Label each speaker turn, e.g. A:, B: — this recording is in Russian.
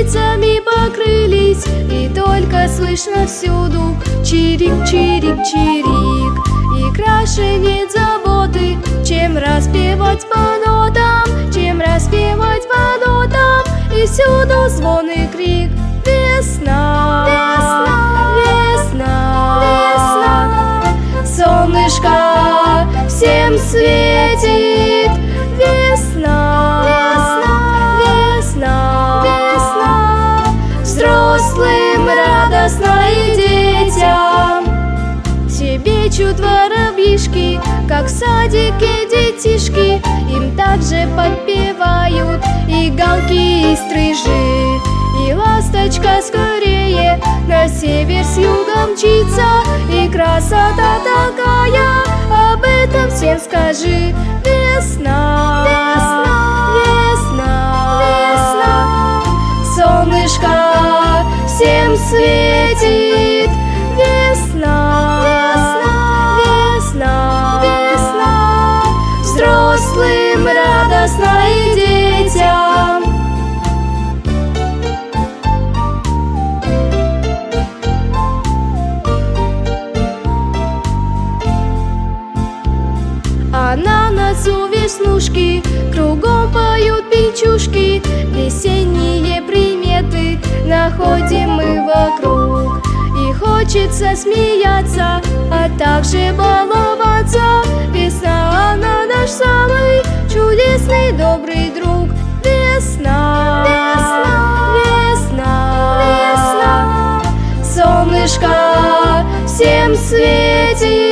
A: птицами покрылись, и только слышно всюду чирик, чирик, чирик. И краше нет заботы, чем распевать по нотам, чем распевать по нотам. И всюду звон и крик: весна, весна, весна, весна. Солнышко всем светит, весна, весна, весна, весна. Взрослым радостно и детям. Щебечут воробьишки, как в садике детишки, им также подпевают и галки, и стрижи. И ласточка скорее на север с югом мчится, и красота такая, об этом всем скажи. Весна, весна, весна, весна. Солнышко всем светит, весна, весна, весна. Взрослым радостно и детям. А на носу веснушки, кругом поют печушки. Весенние приметы находим мы вокруг. И хочется смеяться, а также баловаться. Весна, она наш самый чудесный добрый друг. Весна, весна, весна, весна. Солнышко всем светит,